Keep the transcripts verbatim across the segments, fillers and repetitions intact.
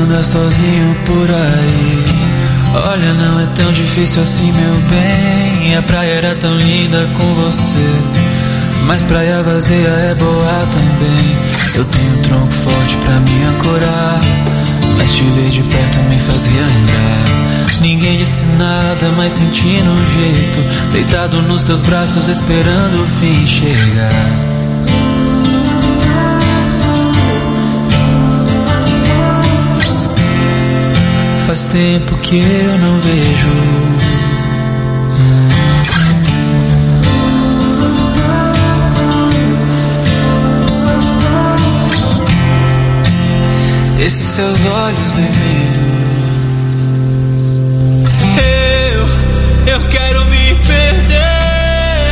anda sozinho por aí. Olha, não é tão difícil assim, meu bem. A praia era tão linda com você, mas praia vazia é boa também. Eu tenho um tronco forte pra me ancorar, mas te ver de perto me fazia lembrar. Ninguém disse nada, mas sentindo um jeito, deitado nos teus braços esperando o fim chegar. Faz tempo que eu não vejo. hum. Esses seus olhos vermelhos. Eu, eu quero me perder,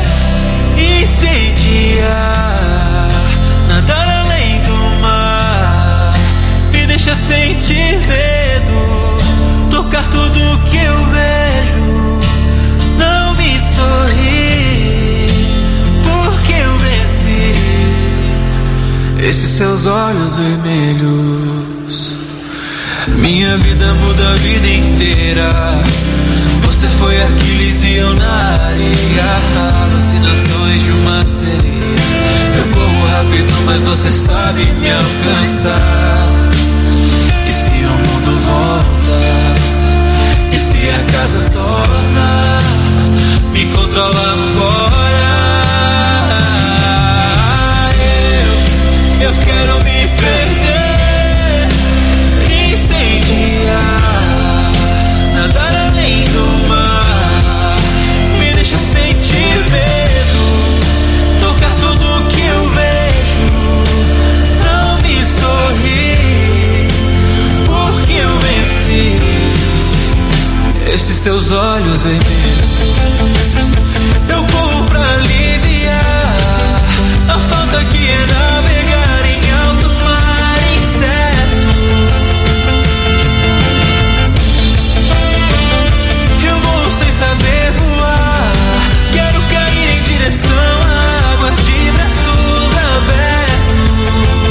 incendiar, nadar além do mar. Me deixa sentir medo, tocar tudo que eu vejo, não me sorri, porque eu venci. Esses seus olhos vermelhos, minha vida muda a vida inteira. Você foi Aquiles e eu na areia, alucinações de uma sereia. Eu corro rápido, mas você sabe me alcançar. E se o mundo volta, e se a casa torna, me controla fora. Eu, eu quero me perder, incendiar, nadar além do mar. Me deixa sentir medo, tocar tudo que eu vejo, não me sorri, porque eu venci. Esses seus olhos vermelhos, eu corro pra aliviar. Não falta que é navegar em alto mar, inseto. Eu vou sem saber voar, quero cair em direção à água de braços abertos.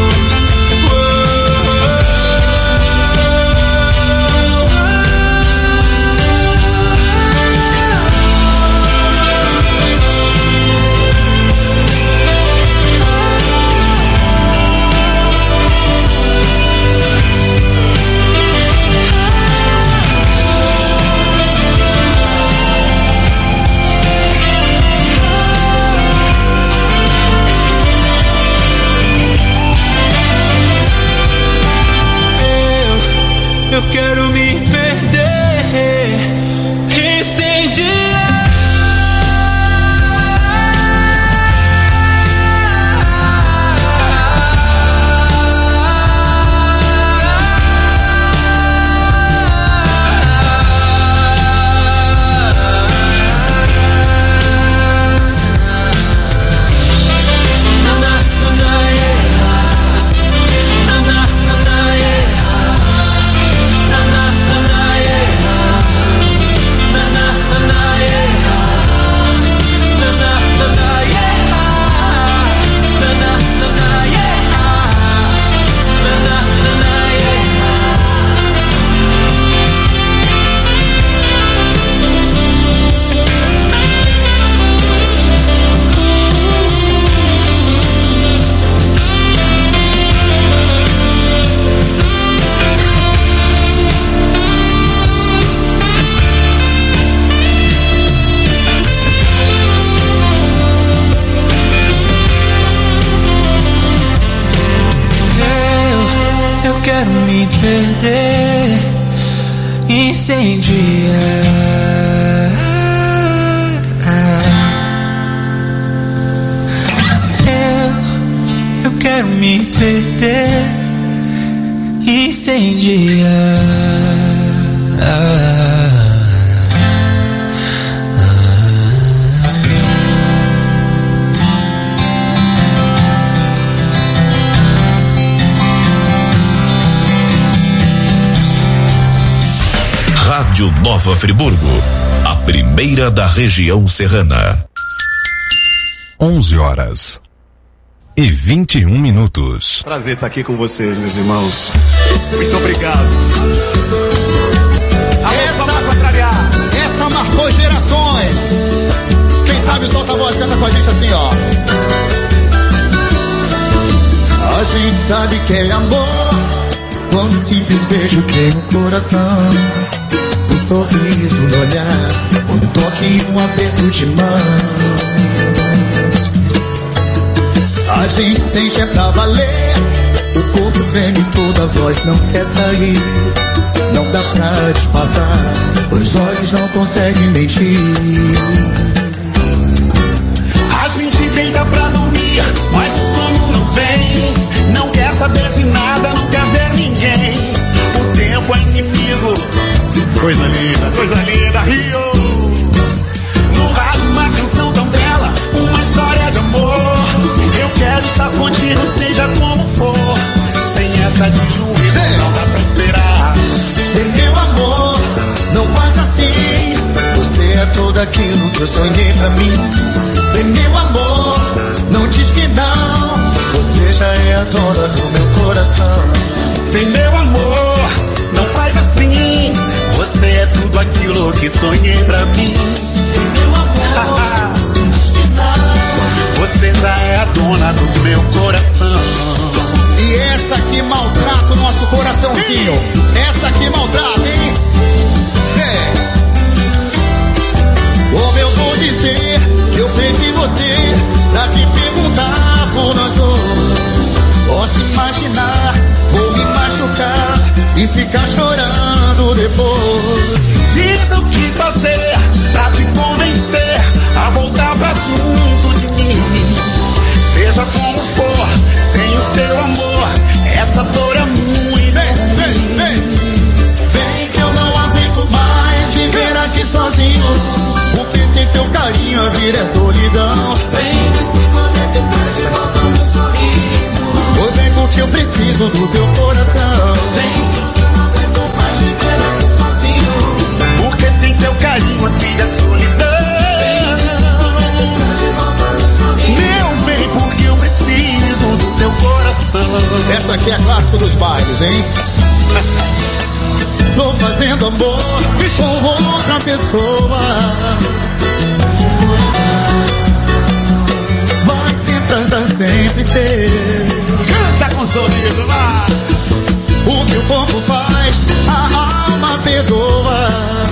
Eu quero me perder, incendiar. Quero me perder, incendiar. Eu, eu quero me perder, incendiar. Rádio Nova Friburgo, a primeira da região serrana. onze horas e vinte e um minutos. Prazer estar aqui com vocês, meus irmãos. Muito obrigado. Essa, essa marcou gerações. Quem sabe solta a voz, canta com a gente assim, ó. A gente sabe que é amor quando um simples beijo queima o coração. Um sorriso no olhar, um toque e um aperto de mão. A gente sente é pra valer. O corpo treme, toda a voz não quer sair. Não dá pra disfarçar, os olhos não conseguem mentir. A gente deita pra dormir, mas o sono não vem. Não quer saber de nada, não quer ver ninguém. O tempo é inimigo. Coisa linda, coisa linda, Rio. No rádio uma canção tão bela, uma história de amor. Eu quero estar contigo, seja como for. Sem essa de juízo, não dá pra esperar. Vem meu amor, não faz assim. Você é tudo aquilo que eu sonhei pra mim. Vem meu amor, não diz que não. Você já é a dona do meu coração. Vem meu amor, não faz assim. Você é tudo aquilo que sonhei pra mim. Vem meu amor, não diz que não. Você já é a dona do meu coração. E essa aqui maltrata o nosso coraçãozinho. Essa aqui maltrata, hein? É. Como eu vou dizer que eu perdi você pra que perguntar por nós dois? Posso imaginar, vou me machucar e ficar chorando depois. Diz o que fazer pra te convencer a voltar pra junto de mim. Seja como for, sem o teu amor, essa dor é muito. Vem, vem, vem. Vem que eu não aguento mais viver aqui sozinho. Porque sem teu carinho a vida é solidão. Vem nesse momento e traz de volta o meu sorriso. Foi bem porque eu preciso do teu coração. Vem que eu não aguento mais viver aqui sozinho. Porque sem teu carinho a vida é solidão. Meu bem, porque eu preciso do teu coração. Essa aqui é a clássica dos bailes, hein? Tô fazendo amor com outra pessoa. Vai sempre, sempre ter. Canta com sorriso, lá. O que o corpo faz, a alma perdoa.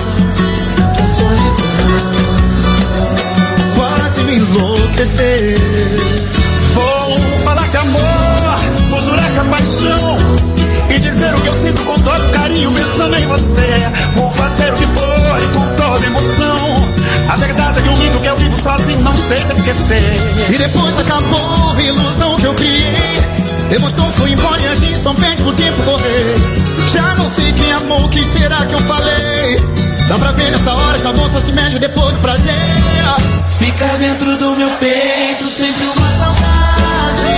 Quase me enlouquecer. Vou falar que amor, vou jurar que é paixão. E dizer o que eu sinto com todo carinho, pensando em você. Vou fazer o que for e com toda emoção. A verdade é que o mito que eu vivo sozinho não sei te esquecer. E depois acabou a ilusão que eu criei. Emoção foi embora e a gente só pede pro tempo correr. Já não sei quem amou, o que será que eu falei? Dá pra ver nessa hora que a dor só se mede depois do prazer. Fica dentro do meu peito sempre uma saudade.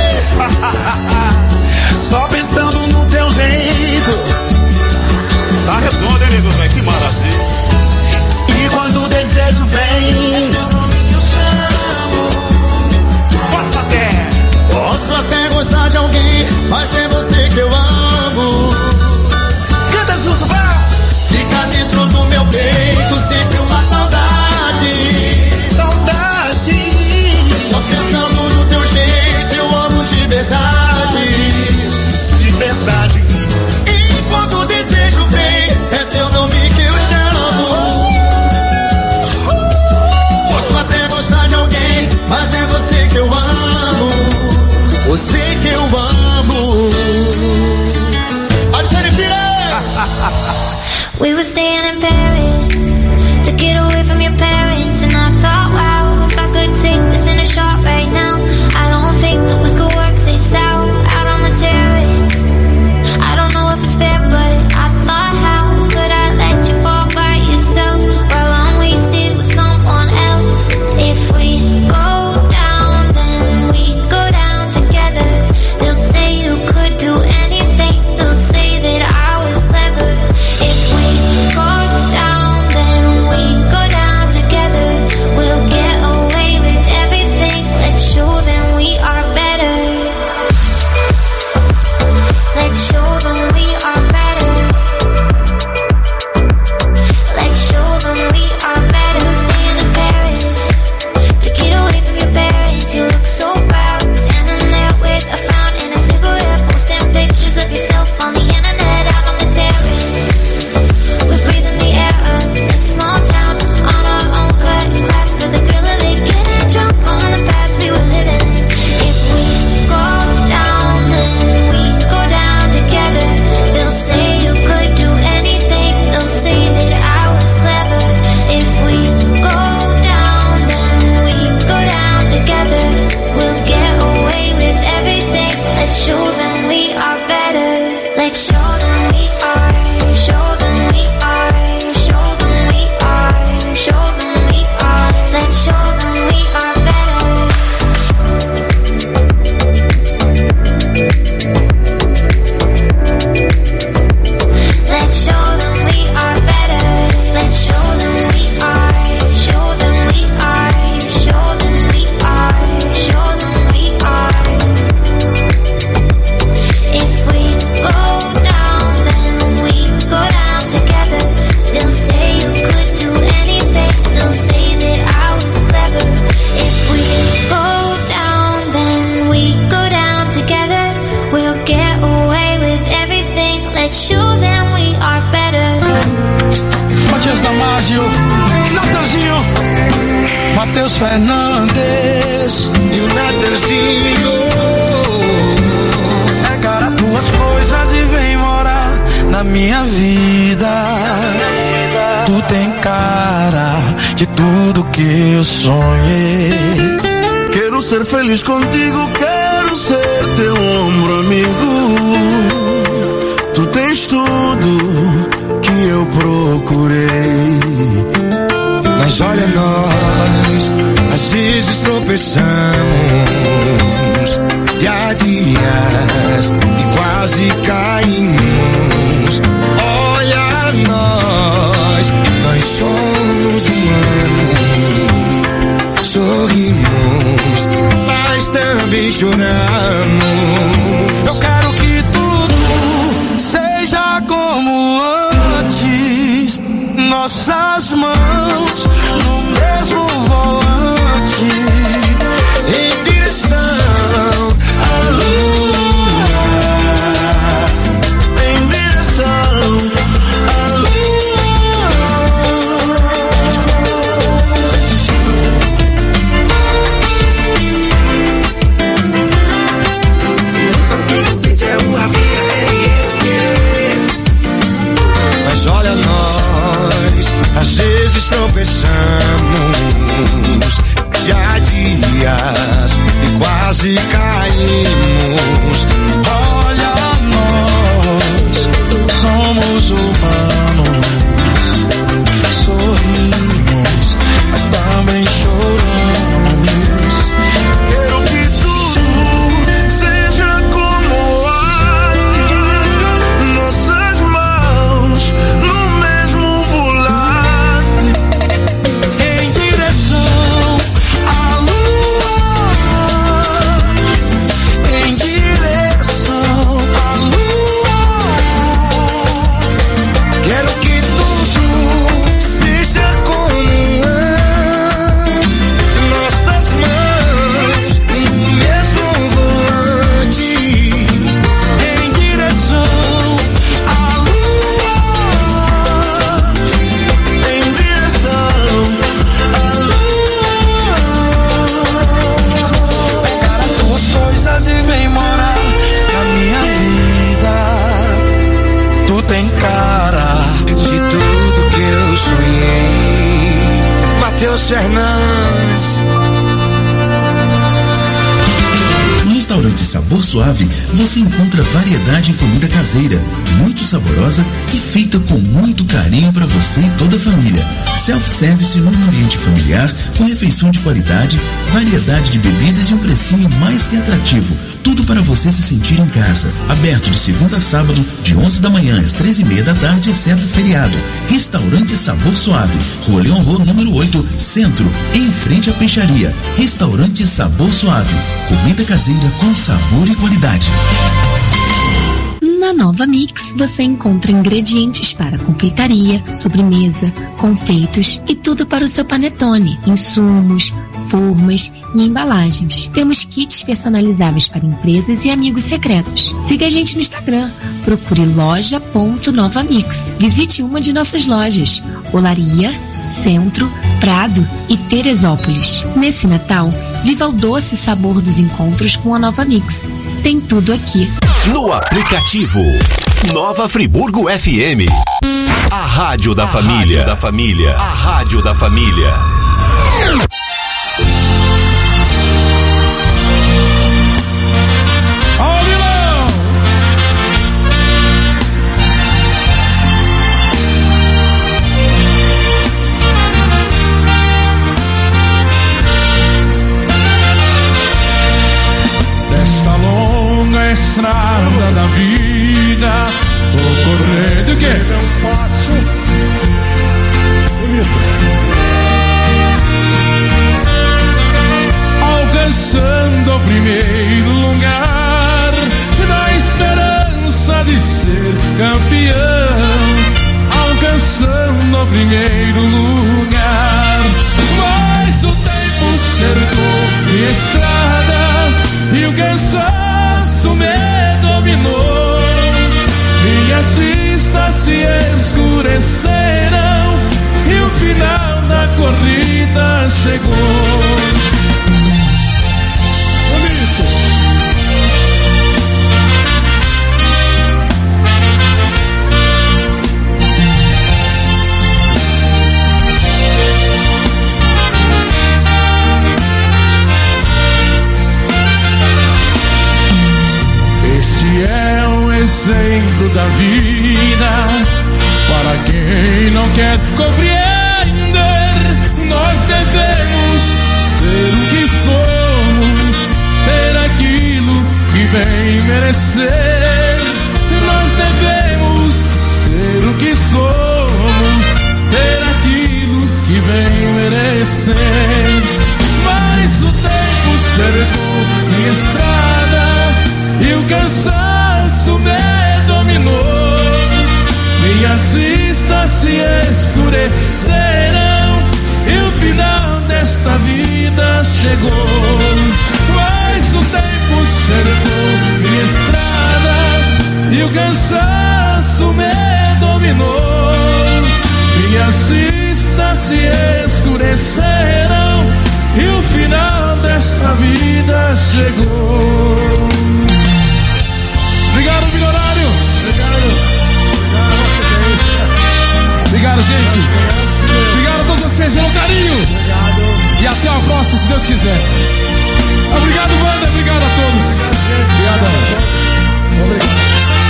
Só pensando no teu jeito. Tá redondo, hein, nego, velho? Que maravilha. E quando o desejo vem, Eu chamo. posso até. Posso até gostar de alguém, mas é você que eu amo. Canta junto, vai. Fica dentro do meu peito sempre uma saudade. Saudade. Matheus Fernandes e o Naterzinho. Pega tuas coisas e vem morar na minha vida. Tu tem cara de tudo que eu sonhei. Quero ser feliz contigo, quero ser teu ombro amigo. Tu tens tudo que eu procurei. Mas olha nós, às vezes tropeçamos e há dias e quase caímos. Olha nós, nós somos humanos, sorrimos, mas também choramos. Eu quero que tudo seja como antes, nossas mãos no mesmo volante, em direção à lua, em direção à Mas olha nós, às vezes tropeçamos e há dias e quase caímos. olha nós, somos humanos, sorrimos, mas também choramos. Quero que tudo seja como antes, nossas mãos no mesmo volante, Em direção à lua, em direção à lua. quero que tudo seja como antes, nossas mãos no mesmo volante, Em direção à lua, em direção à pega as tuas coisas e vem morar na minha vida. Tu tem cara de tudo que eu sonhei. Matheus Fernandes. No restaurante Sabor Suave, você encontra variedade em comida caseira, muito saborosa e feita com muito carinho para você e toda a família. Self-service num ambiente familiar, com refeição de qualidade, variedade de bebidas e um precinho mais que atrativo. Tudo para você se sentir em casa. Aberto de segunda a sábado, de onze da manhã às três e meia da tarde, exceto feriado. Restaurante Sabor Suave, Rua Leão Rô, número oito, Centro, em frente à peixaria. Restaurante Sabor Suave, comida caseira com sabor e qualidade. Na Nova Mix, você encontra ingredientes para confeitaria, sobremesa, confeitos e tudo para o seu panetone, insumos, formas e embalagens. Temos kits personalizáveis para empresas e amigos secretos. Siga a gente no Instagram, procure loja ponto nova mix. Visite uma de nossas lojas, Olaria, Centro, Prado e Teresópolis. Nesse Natal, viva o doce sabor dos encontros com a Nova Mix. Tem tudo aqui. No aplicativo Nova Friburgo F M. A rádio da A família. rádio da família. A rádio da família. Ó, vilão! Desta longa estrada da vida, vou correr de que não posso. Alcançando o primeiro lugar, na esperança de ser campeão. Alcançando o primeiro lugar, mas o tempo cercou minha estrada e o cansaço me dominou. Minhas vistas se escureceram e o final da corrida chegou. da vida. Para quem não quer compreender, nós devemos ser o que somos, ter aquilo que vem merecer. Nós devemos ser o que somos, ter aquilo que vem merecer. Mas o tempo cercou minha estrada e o cansaço me dominou. Minhas vistas se escureceram e o final desta vida chegou. Mas o tempo cercou minha estrada e o cansaço me dominou. Minhas vistas se escureceram e o final desta vida chegou. Obrigado, milionário. Obrigado. Obrigado, gente. Obrigado a todos vocês pelo carinho. E até a próxima, se Deus quiser. Obrigado, banda. Obrigado a todos. Obrigado. Obrigado.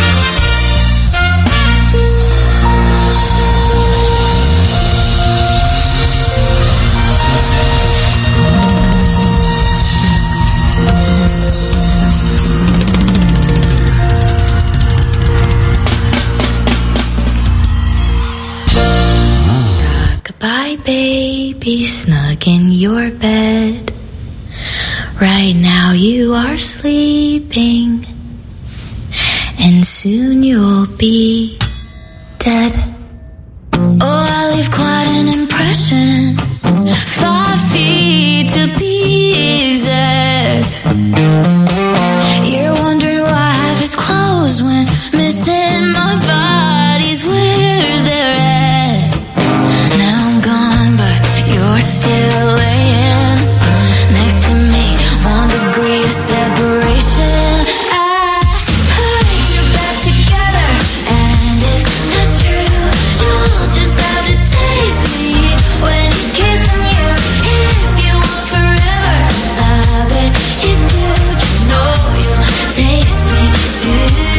Bye, baby, snug in your bed. Right now you are sleeping, and soon you'll be dead. Oh, I leave quite an impression, five feet to be exact. You're wondering why I have his clothes when missing my body's where they're at. Now I'm gone, but you're still laying next to me, one degree of separation. I heard you're back together, and if that's true, you'll just have to taste me when he's kissing you. If you want forever, I bet you do. Just know you'll taste me too.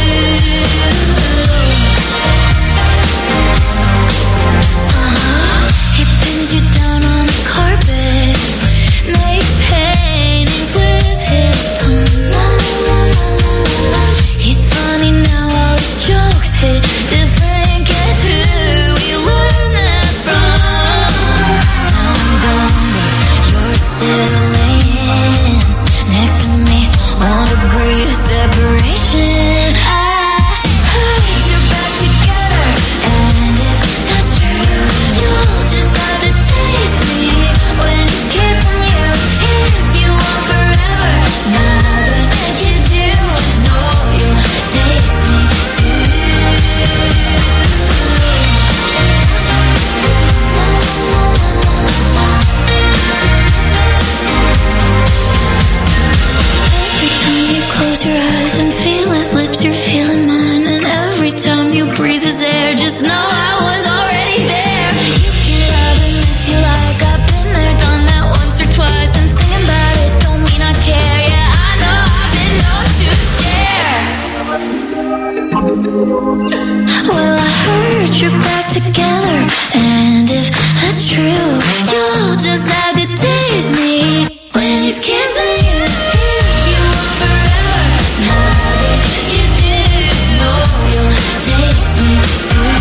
Uh-huh. He pins you down on the carpet, makes paintings with his tongue. He's funny now, all his jokes hit different. Guess who we learned that from? Now I'm gone, but you're still laying next to me, one degree of separation. I heard you're back together, and if that's true, you'll just have to taste me when he's kissing you. If you want forever, now that you do, just know you'll taste me too. Every time you close your eyes and feel his lips, you're feeling mine. And every time you breathe his air, just know I was already there. You can love him if you like, I've been there, done that once or twice. And singing about it don't mean I care. Yeah, I know I've been known to share. Well, I heard you're back together, and if that's true, you'll just have to taste me when he's kissing you. If you want forever, now that you do, know you'll taste me too.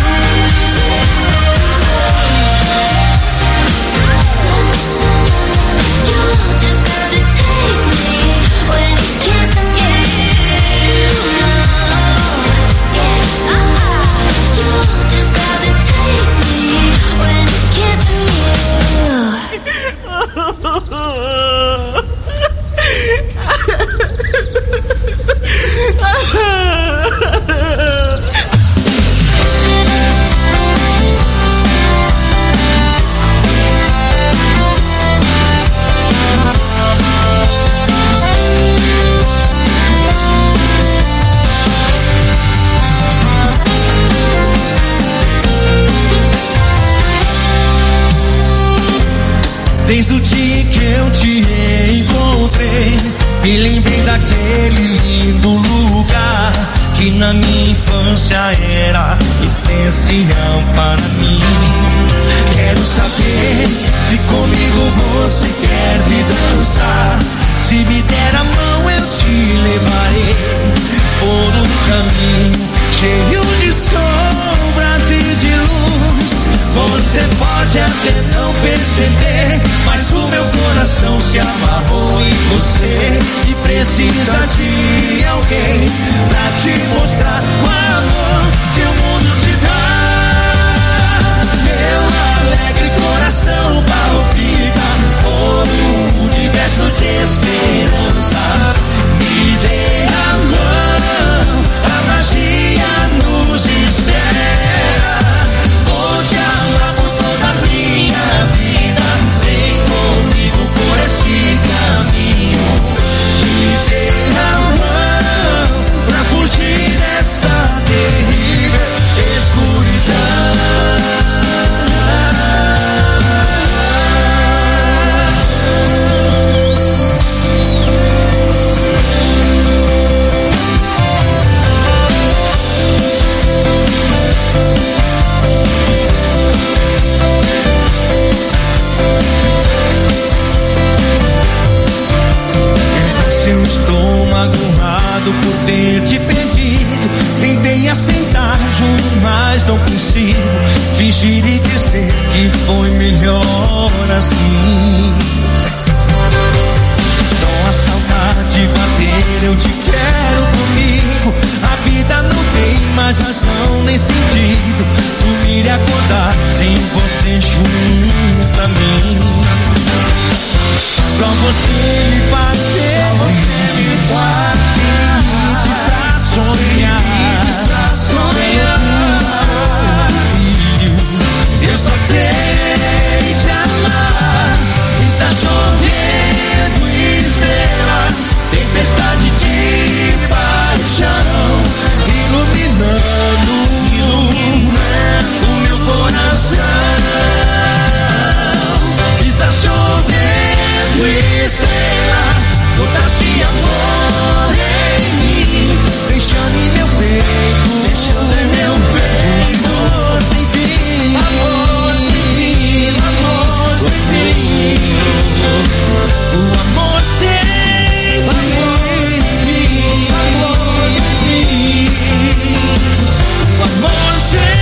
You'll just have to taste me when he's kissing you. Yeah, uh-uh. You'll just have to taste me when he's kissing Desde o dia que eu te encontrei, me lembrei daquele lindo lugar que na minha infância era especial para mim. Quero saber se comigo você quer vir dançar. Se me der a mão eu te levarei por um caminho cheio de sombras e de luz. Você pode até não perceber, mas o meu coração se amarrou em você e precisa de alguém pra te mostrar o amor que o mundo te dá. Meu alegre coração palpita por um universo de esperança. Me dê a mão, a magia nos espera. Vou te amar por toda a minha vida. Vem comigo por esse caminho. Me dê a mão pra fugir dessa terrível escuridão. Seu estômago rado por ter te perdido. Tentei assentar junto, mas não consigo fingir e dizer que foi melhor assim. Só a saudade bater, eu te quero comigo. A vida não tem mais razão nem sentido. Dormir e acordar sem você junto a mim. Só você me faz feliz pra sonhar, sonhar. Eu só sei te amar. Está chovendo estrelas, tempestade de paixão, iluminando, iluminando o meu coração. Está chovendo estrelas, gotas de amor em mim, deixando em meu peito, deixando em meu peito amor sem fim, amor sem fim, amor sem fim, o amor sem fim, amor sem fim, o amor sem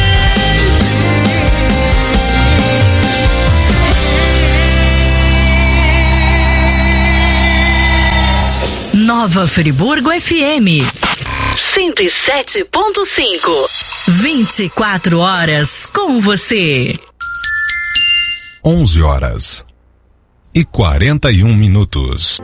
Nova Friburgo F M cento e sete ponto cinco. vinte e quatro horas com você. onze horas e quarenta e um minutos.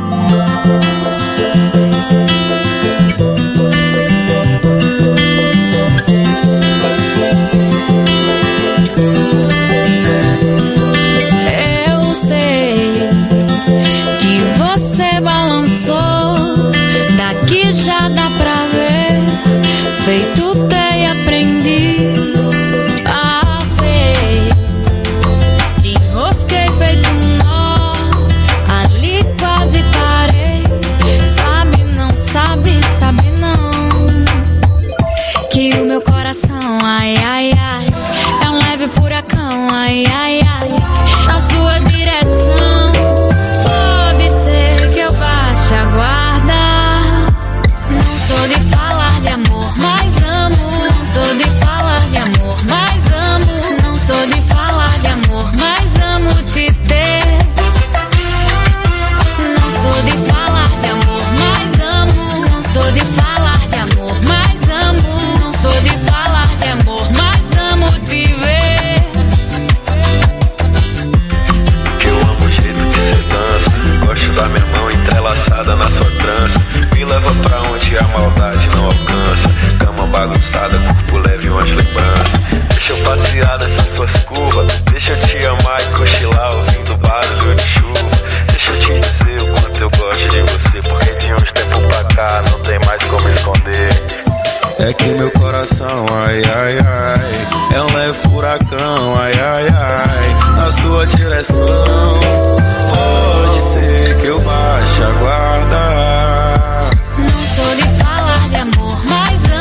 Eu sei que você balançou, daqui já dá pra ver, feito ter aprendido. Ah, sei, te enrosquei feito um nó, ali quase parei. Sabe não, sabe, sabe não, que o meu coração, ai, ai, ai, é um leve furacão, ai, ai, ai, na sua direção. Pode ser que eu baixe a guarda. Não sou de falar de amor, mas amo. Não sou de falar de amor, mas amo. Não sou de falar de amor, mas amo te ter. Não sou de falar de amor, mas amo. Não sou de falar de amor, mas amo. Não sou de falar de amor, mas amo te ver. Que eu amo o jeito que cê dança. Gosto da minha mão entrelaçada na sua trança. Me leva pra onde a maldade não alcança. Cama bagunçada, corpo leve, umas lembranças. Deixa eu passear nessas suas curvas. Deixa eu te amar e cochilar ouvindo barulho de chuva. Deixa eu te dizer o quanto eu gosto de você, porque de uns tempos pra cá não tem mais como esconder. É que meu coração, ai, ai, ai, é um leve furacão, ai, ai, ai, na sua direção. Pode ser que eu baixe a guarda. Não sou de falar de amor, mas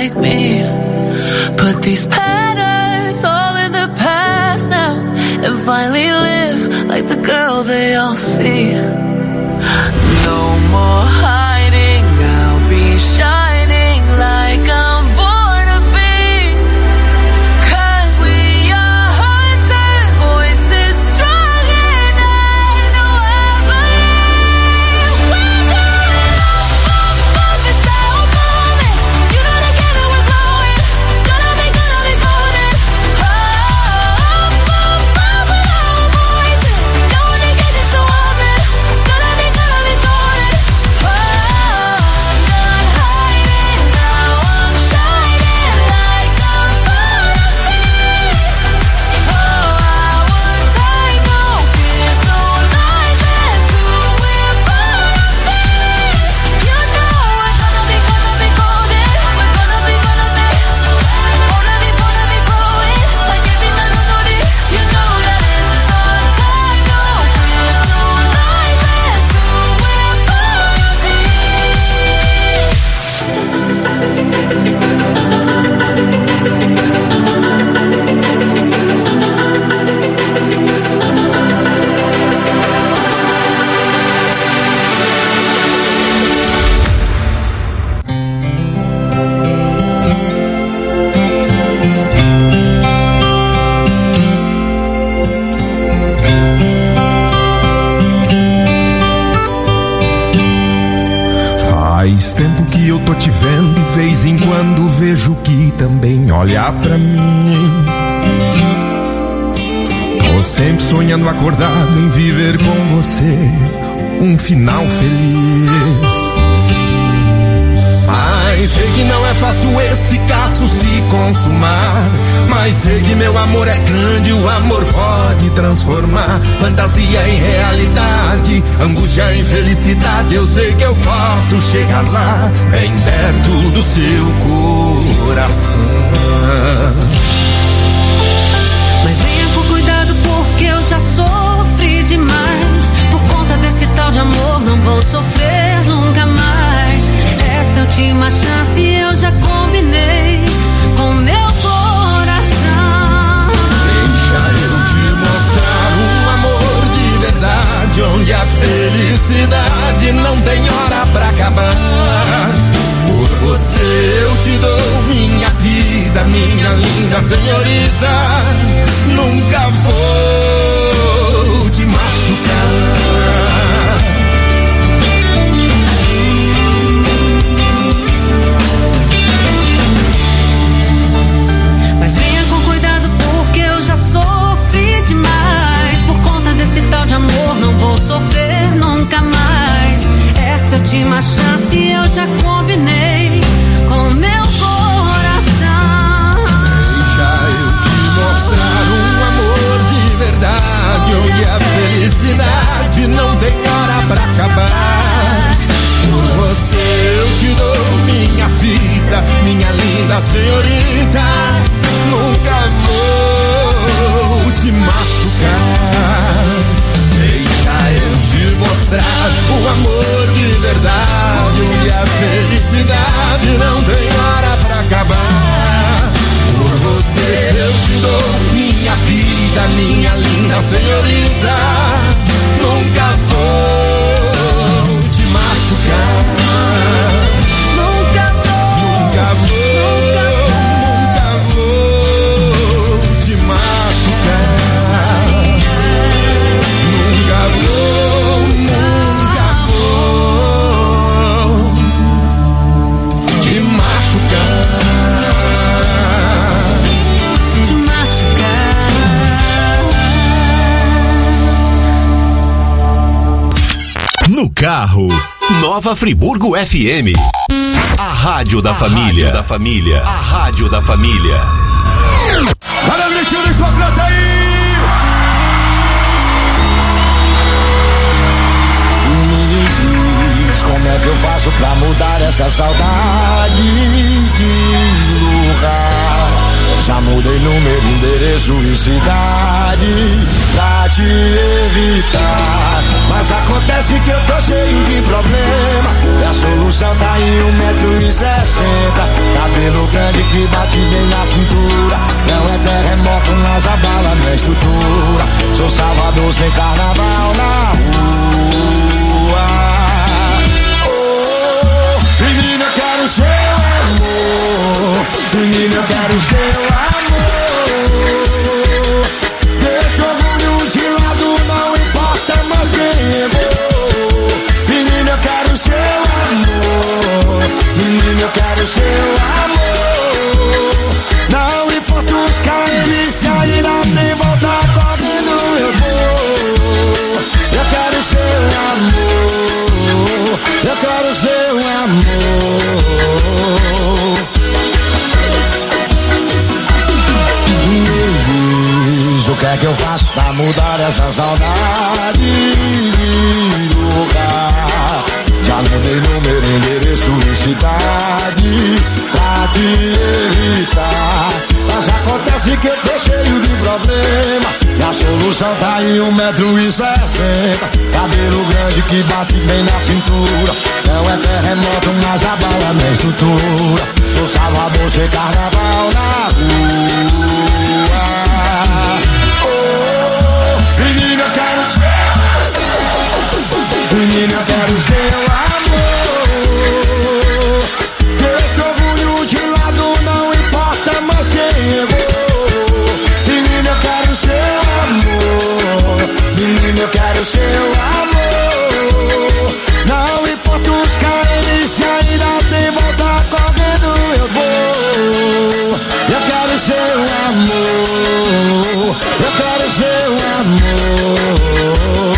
like me. Put these patterns all in the past now, and finally live like the girl they all see. No more hiding, I'll be shining like I'm born to be. Cause we are hunters, voices strong and I know I believe. We're going up, up, up, it's our moment. You know together we're glowing. Gonna be, gonna be golden. Up, up, up with our voices. No one can get us so open. Gonna be, gonna be golden. Oh, I'm not hiding now, I'm shining like I'm born to be. Oh, our time, no fears, no lies, that's who we're born to be. You know we're gonna be, gonna be golden. We're gonna be, gonna be, gonna be, gonna be glowing like every melody. You know that it's our time, no fears, no lies, that's who we're born to be. Faz tempo que eu tô te vendo e vez em quando vejo que também olha pra mim. Tô sempre sonhando acordado em viver com você um final feliz. Mas sei que não é fácil esse caso se consumar. Mas sei que meu amor é grande, o amor pode transformar fantasia em realidade, angústia em felicidade. Eu sei que eu posso chegar lá, bem perto do seu coração. Mas venha com cuidado porque eu já sofri demais. Por conta desse tal de amor não vou sofrer nunca mais. Esta última chance eu já combinei com meu coração. Deixa eu te mostrar um amor de verdade, onde a felicidade não tem hora pra acabar. Por você eu te dou minha vida, minha linda senhorita. Nunca vou te machucar. Mas venha com cuidado porque eu já sofri demais. Por conta desse tal de amor não vou sofrer nunca mais. Esta última chance eu já combinei com meu coração. Deixa eu te mostrar um amor de verdade, onde a felicidade não tem hora pra acabar. Por você eu te dou minha vida, minha linda senhorita. Nunca vou te machucar. Deixa eu te mostrar o amor de verdade, onde a felicidade não tem hora pra acabar. Por você eu te dou minha vida, minha linda senhorita. Nunca vou te machucar. Nunca vou, Nunca vou, nunca vou te machucar. Nunca vou, nunca vou te machucar. te machucar. No carro, Nova Friburgo F M. A rádio da A família. rádio da família. A rádio da família. Olha o gritinho do Espocrata aí! Me diz como é que eu faço pra mudar essa saudade de lugar. Já mudei número, endereço e cidade pra te evitar. Mas acontece que eu tô cheio de problema e a solução tá em um metro e sessenta. Cabelo grande você carnaval na rua. Oh, menina, eu quero seu amor. Menina, eu quero seu amor. Deixa o orgulho de lado, não importa mais quem eu vou. Menina, eu quero seu amor. Menina, eu quero seu amor. Não importa os caras, se ainda tem volta correndo eu vou. Eu quero seu amor. Eu quero seu amor. Me diz o que é que eu faço pra mudar essa saudade de lugar. Já levei número, endereço e cidade pra te evitar. Mas acontece que eu tô cheio de problema e a solução tá em um metro e sessenta. Cabelo grande que bate bem na cintura. Não é terremoto, mas abala minha estrutura. Sou Salvador, sei carnaval na rua. Oh, menina, eu quero. Menina, eu quero seu amor. Deixa o orgulho de lado, não importa mais quem eu vou. Menina, eu quero seu amor. Menina, eu quero seu amor. Não importa os caras, se ainda tem volta correndo eu vou. Eu quero seu amor. Eu quero seu amor.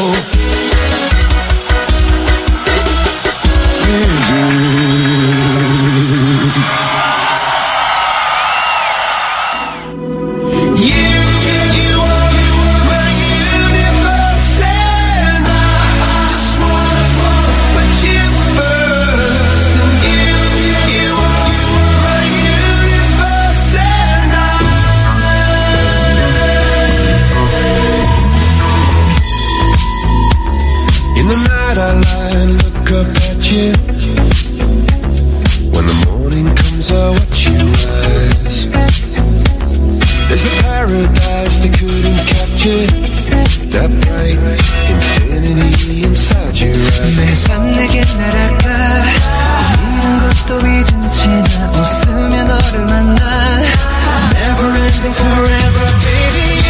When the morning comes, I watch you rise. There's a paradise they couldn't capture. That bright infinity inside your eyes. 매일 밤 내게 날아가. 이런 것도 잊은 채 나 웃으며 너를 만나. Never ending forever, baby.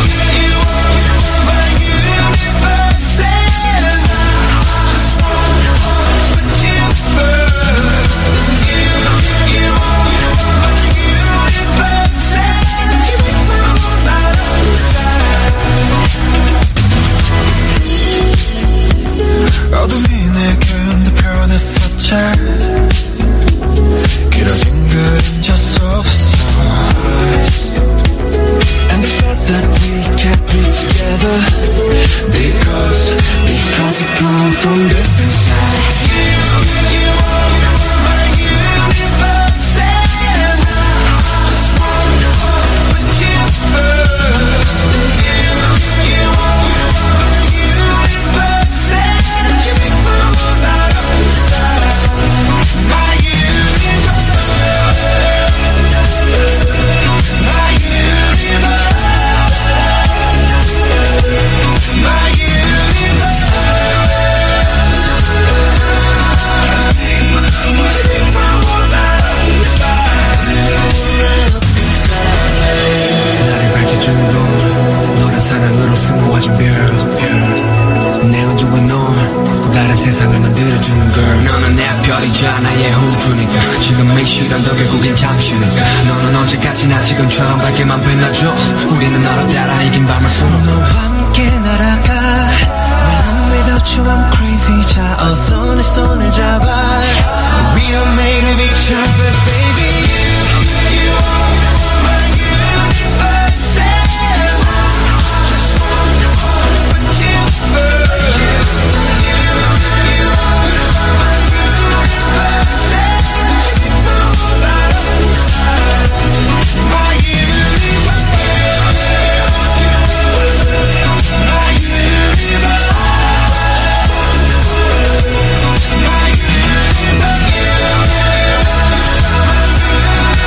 어둠이 내 견디 변했었지. 길어진 그림자 속에서. And the thought that we can't be together Because, because we come from different sides. You, you are my universe and I just wanna put you first. You, you are my universe and you make my world light up inside. My universe, my universe, my universe. 나를 밝혀주는 건 너란 사랑으로 수놓아진 별, 별. 내 우주에 넌 또 다른 세상을 만들어주는 걸. 너는 내 별이자 나의 호주니까 지금 이 시련도 결국엔 잠시니까. 너는 언제까지나 지금처럼 밝게만 빛나줘. 우리는 너로 따라 이긴 밤을 수놓고 너와 함께 날아가. When I'm without you I'm crazy. 자 어서 내 손을 잡아. We are made of each other, baby. You, you are my universe and I just wanna put you first. You, you are my universe and you make my world light up inside. My universe, my universe. My universe.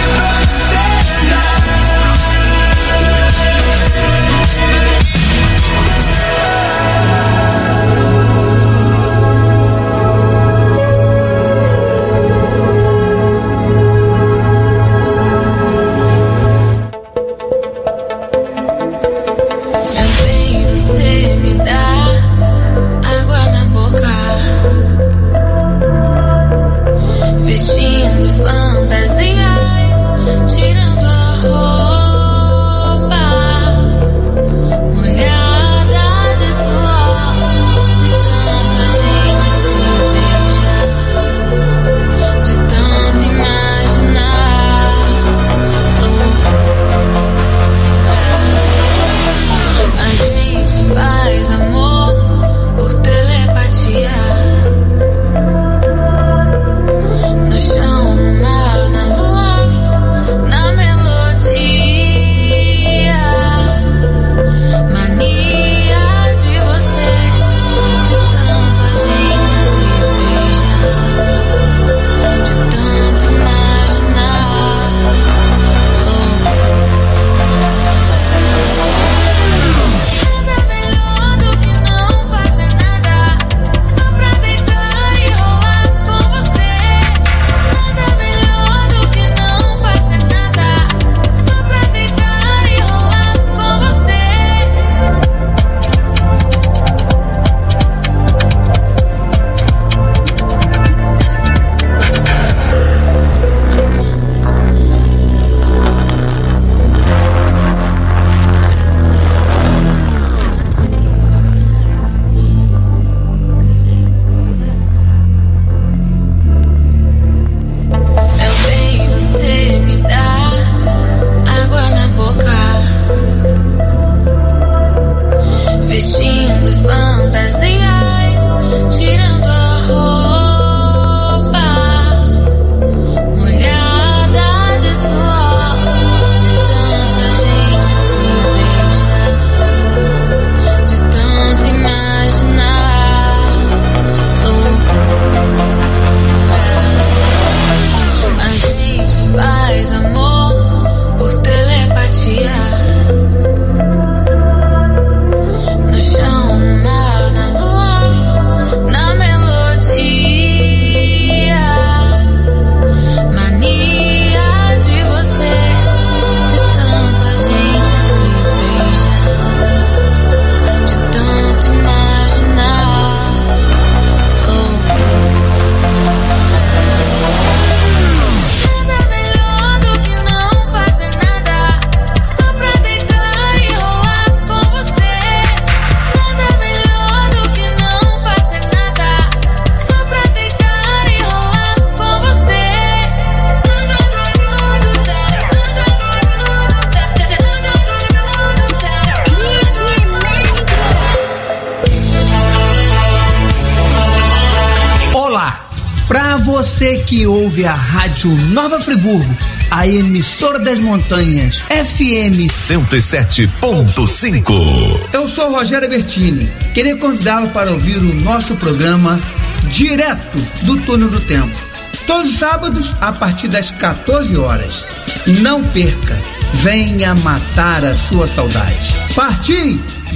Pra você que ouve a Rádio Nova Friburgo, a emissora das montanhas, F M cento e sete ponto cinco. Eu sou o Rogério Bertini. Queria convidá-lo para ouvir o nosso programa direto do Túnel do Tempo. Todos os sábados, a partir das quatorze horas. Não perca, venha matar a sua saudade. Parti,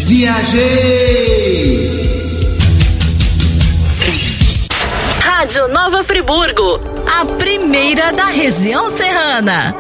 viajei! Rádio Nova Friburgo, a primeira da região serrana.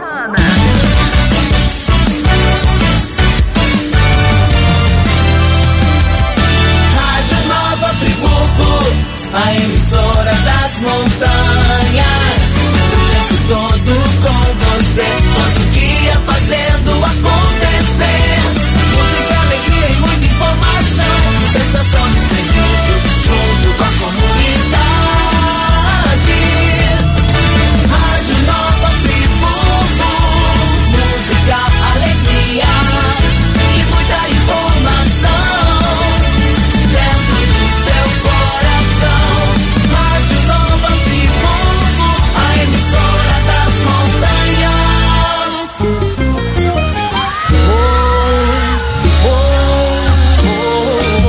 Rádio Nova Friburgo, a emissora das montanhas. O tempo todo com você, todo dia fazendo acontecer. Música, alegria e muita informação. Prestação de serviço junto com a comunidade. Rádio Nova Friburgo, música, alegria e muita informação dentro do seu coração. Rádio Nova Friburgo, a emissora das montanhas. Oh, oh, oh, oh,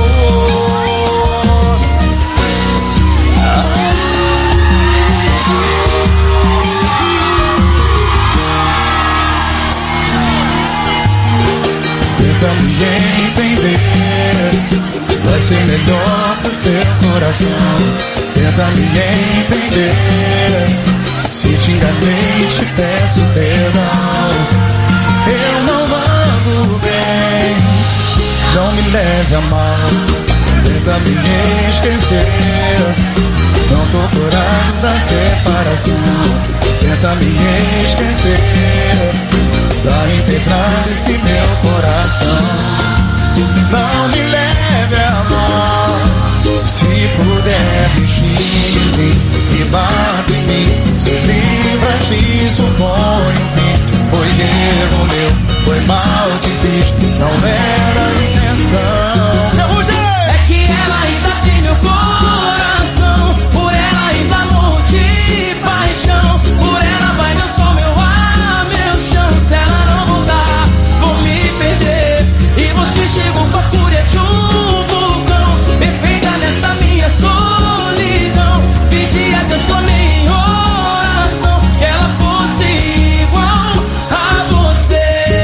Tenta me entender, vai ser melhor pro seu coração. Tenta me entender, se te enganei te peço perdão. Eu não ando bem, não me leve a mal. Tenta me esquecer, não tô curado da separação. Tenta me esquecer, dá impetrado esse meu coração. Não me leve a mal, se puder me xingue e bata em mim. Se livra disso, põe um fim. Foi erro meu, foi mal que fiz, não era a intenção. É que ela ainda tem meu coração, por ela ainda morro de paixão. Por ela vai meu sol, meu ar, meu chão. Se ela não voltar, vou me perder. E você chegou com a fúria de um vulcão, perfeita nessa minha solidão. Pedi a Deus, tomei em oração, que ela fosse igual a você.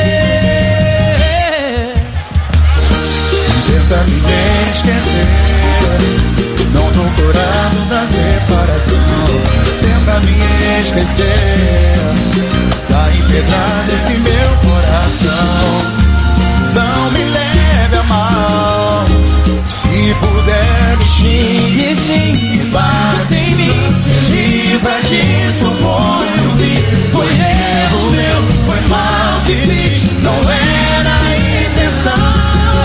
Tenta me esquecer, não tô curado da separação. Tenta me esquecer, tá empedrado esse meu coração. Não me leve a mal, se puder me xingue sim, me bata em mim. Se livra disso, põe um fim. Foi erro meu, foi mal que fiz, não era a intenção.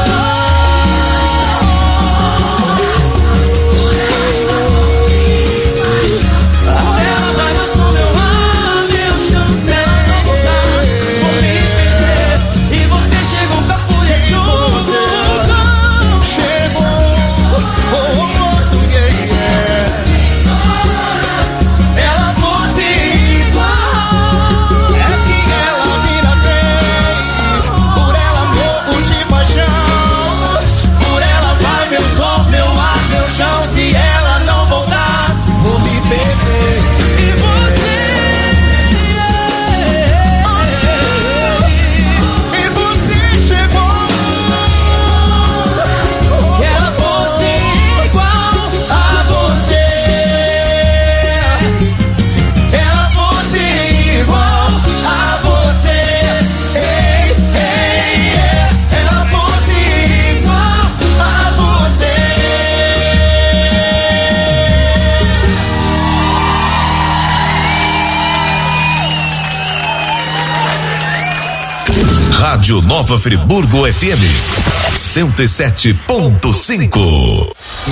Rádio Nova Friburgo F M cento e sete ponto cinco.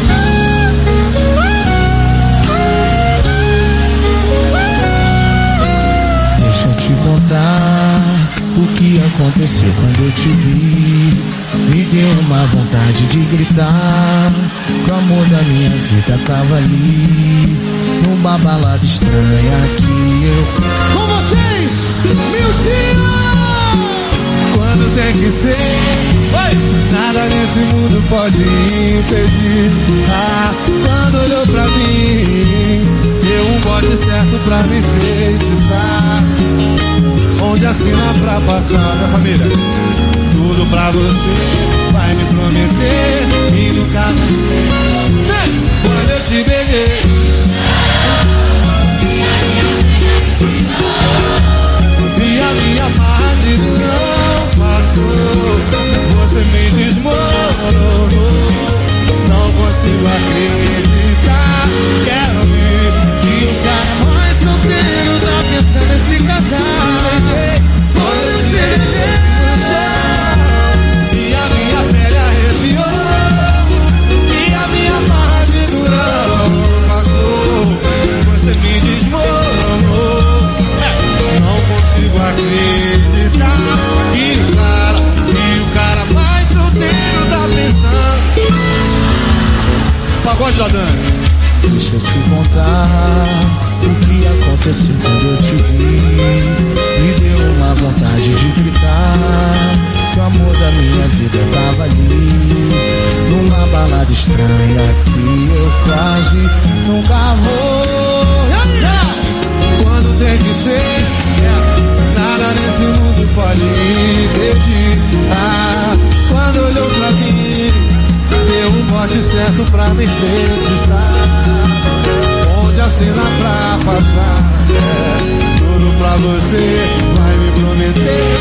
Deixa eu te contar o que aconteceu quando eu te vi. Me deu uma vontade de gritar, que o amor da minha vida tava ali. numa balada estranha que eu. Com vocês, Miltinho! Quando tem que ser, oi! Nada nesse mundo pode impedir. Ah, quando olhou pra mim, deu um bote certo pra me feitiçar. Onde assina pra passar, minha família, tudo pra você, vai me prometer e nunca me... Quando eu te beijei, e a minha parte não passou, você me desmoronou. Não consigo acreditar, quero ver que o cara mais solteiro tá pensando em se casar. Quando eu te beijei, e a minha pele arrepiou, e a minha barra de durão passou, você me desmoronou. É, não consigo acreditar que o cara, que o cara mais solteiro tá pensando. Pagode da Dani. Deixa eu te contar o que aconteceu quando eu te vi. Me deu uma vontade de gritar que o amor da minha vida tava ali, numa balada estranha que eu quase nunca vou. Quando tem que ser, nada nesse mundo pode impedir. Ah, quando olhou pra mim, deu um bote certo pra me feitiçar. Onde assina pra passar, é, tudo pra você, vai me prometer.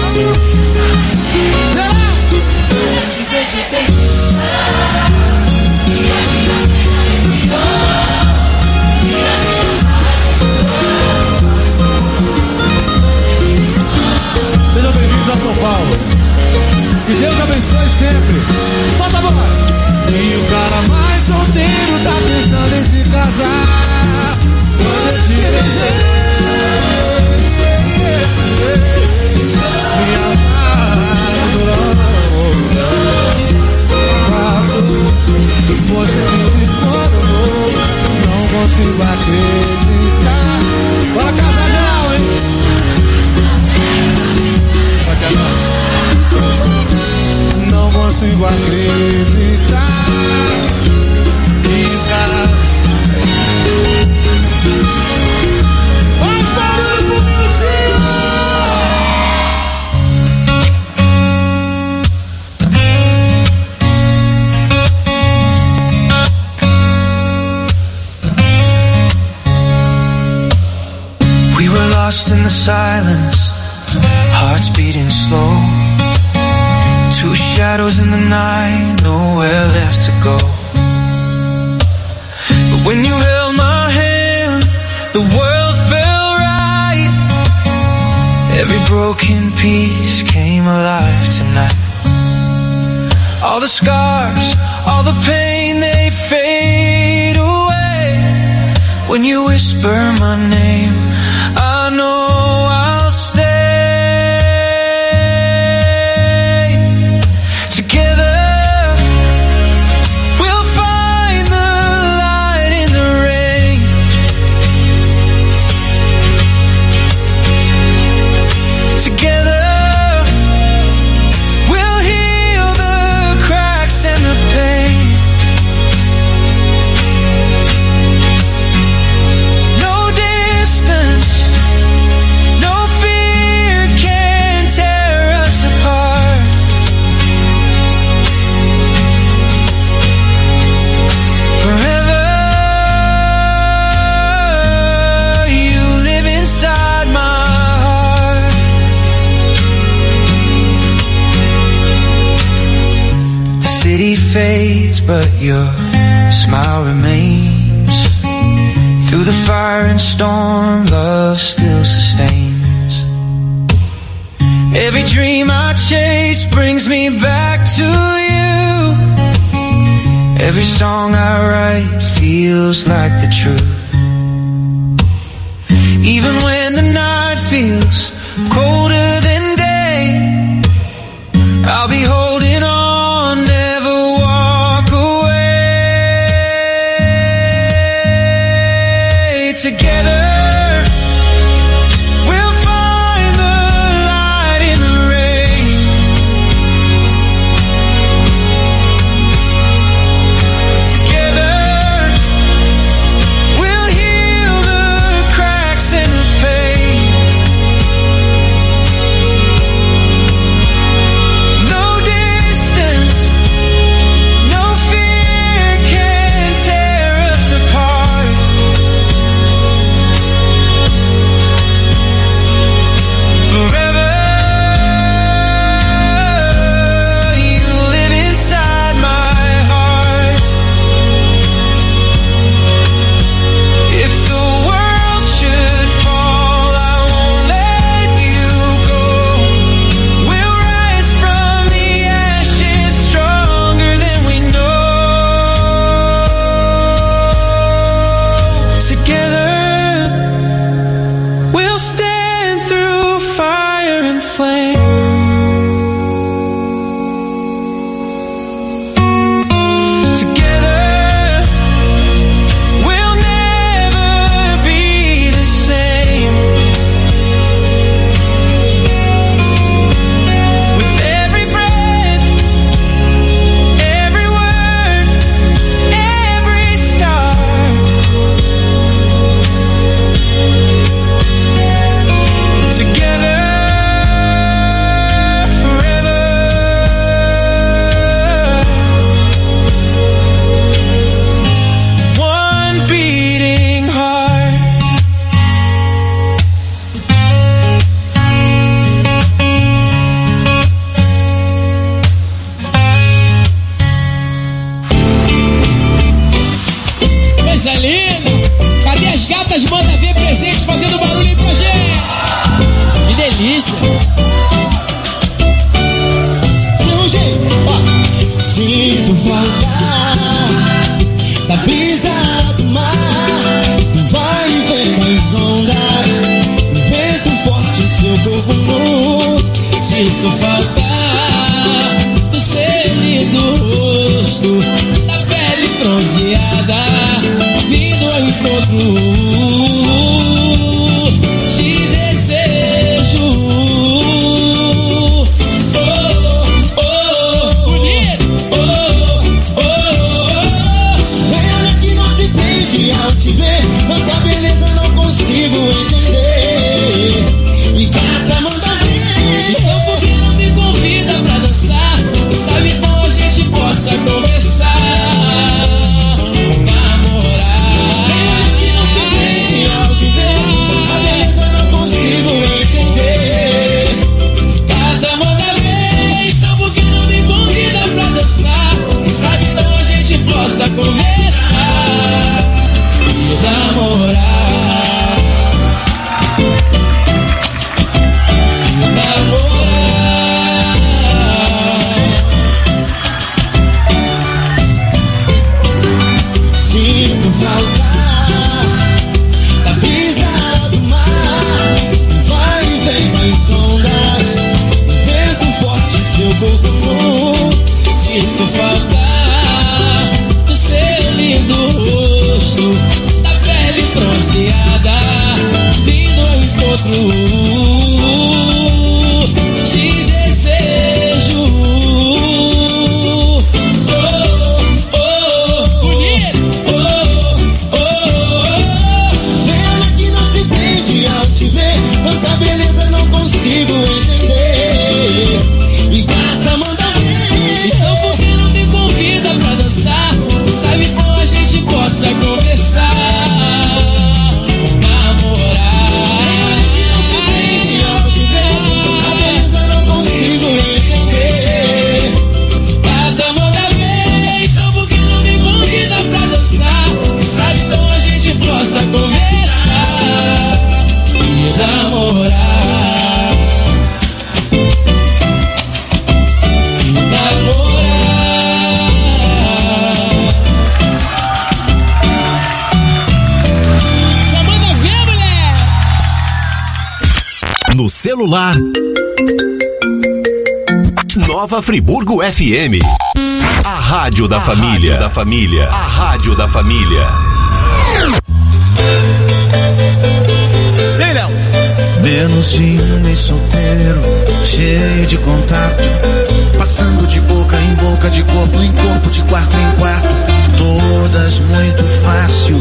Eu te beijo, beijo, e a minha vida e a minha parte do Sejam bem-vindos a São Paulo. Que Deus abençoe sempre. Solta a bola. E o cara mais solteiro tá pensando em se casar. Quando eu te beijei, minha mão passou, você me desmoronou. Não consigo acreditar. Bora casar geral, hein? Vai casar. Não consigo acreditar. E o cara... Faz barulho pro Miltinho! We were lost in the silence, hearts beating slow. Two shadows in the night, nowhere left to go. But when you held my hand, the world felt right. Every broken piece came alive tonight. All the scars, all the pain, they fade away. When you whisper my name, I know I'll stay. Fades, but your smile remains. Through the fire and storm, love still sustains. Every dream I chase brings me back to you. Every song I write feels like the truth. Even when the night feels colder than day, I'll be holding on, never walk away. Celular. Nova Friburgo F M. A rádio da a família. Rádio da família. A rádio da família. Menos de um mês solteiro, cheio de contato, passando de boca em boca, de corpo em corpo, de quarto em quarto, todas muito fácil.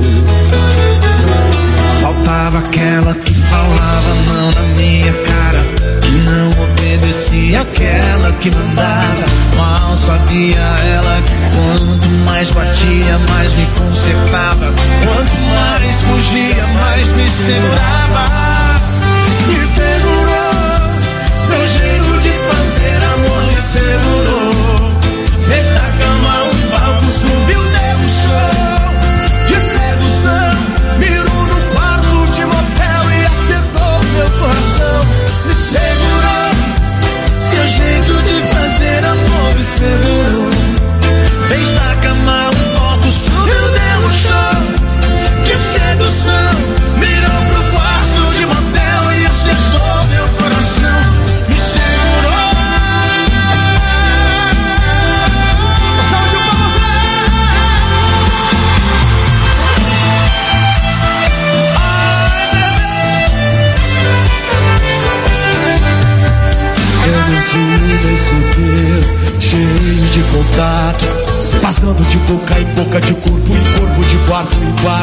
Faltava aquela que falava não na minha cara, que não obedecia, aquela que mandava. Mal sabia ela que quanto mais batia, mais me consertava. Quanto mais fugia, mais me segurava. Me segurou, seu jeito de fazer amor me segurou. Fez da cama um palco, subiu, deu um show de sedução. Mirou no quarto de motel e acertou meu coração. Me segurou, seu jeito de fazer amor me segurou. Fez da cama um palco, subiu, deu um show de sedução. Mirou pro quarto de motel e acertou meu coração. Me segurou. Saúde pra você. Eu me sumi solteiro, cheio de contato, passando de boca em boca, de corpo em corpo, de quarto em quarto,